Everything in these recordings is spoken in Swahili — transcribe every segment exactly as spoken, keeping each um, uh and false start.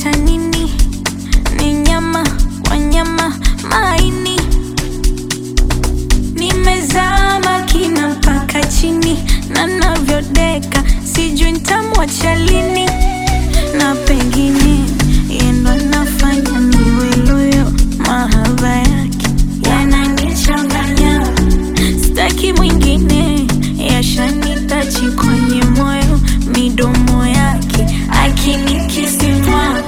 naniita nini? Ni nyama kwa nyama maini. Nimezama kina mpaka chini na navyodeka sijui nitamwacha lini. Na pengine yeye ndo anafanya niwe loyo. Mahaba yake yananichanganya, sitaki mwingine, yashanitachi kwenye moyo. Midomo yake akinikisimwa,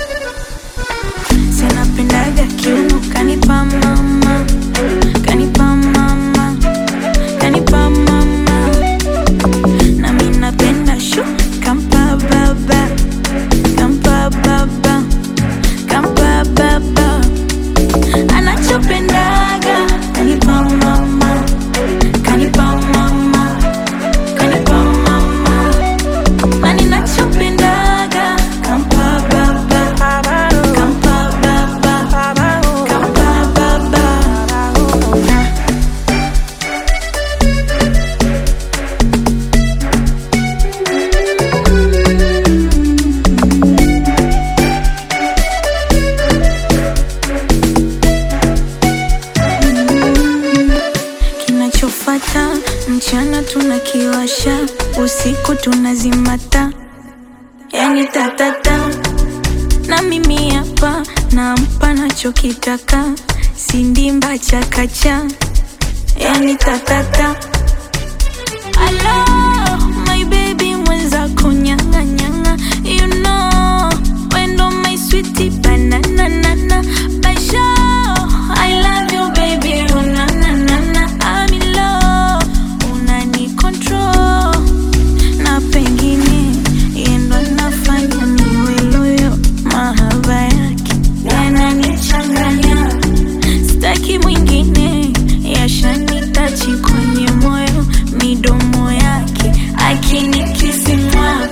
sinapendaga kiuno kanipa mama, kanipa mama, kanipa mama. Na mimi napenda shu kampa baba, kampa baba, kampa baba. Anachopendaga kanipa mama, kanipa mama, kanipa mama. Na ninachopendaga kampa baba, kampa baba, kampa baba. Kinachofata mchana tunakiwasha, usiku tunazimata, yani tatata. Na mimi hapa nampa nachokitaka, sindimba chakacha, yani tatata. Hello, my baby mwenzako nyanga nyanga. You know, wendo my sweetie banana nana. Basho, I love you baby, oh na na na na. I'm in love, unani control. Na pengine yeye ndo anafanya niwe loyo. Mahaba yake yananichanganya, sitaki mwingine, yashanitachi kwenye moyo. Midomo yake akinikisimwa,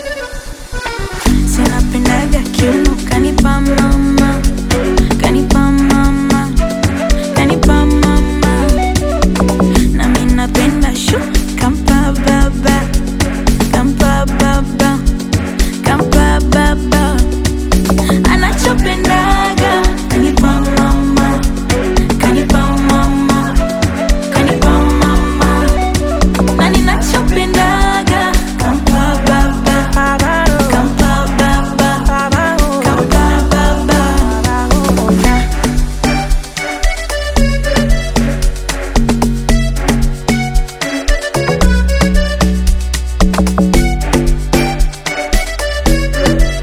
sinapendaga kiuno kanipa mama, kanipa mama, kanipa mama. Na mimi napenda shu kampa baba, kampa baba, kampa baba. Anachopendaga kanipa mama, kanipa mama, kanipa mama. Na ninachopendaga kampa baba, kampa baba, kampa baba.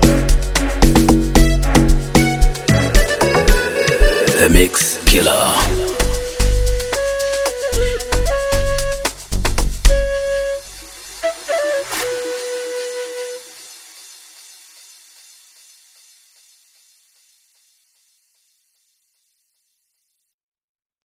The Mix Killer.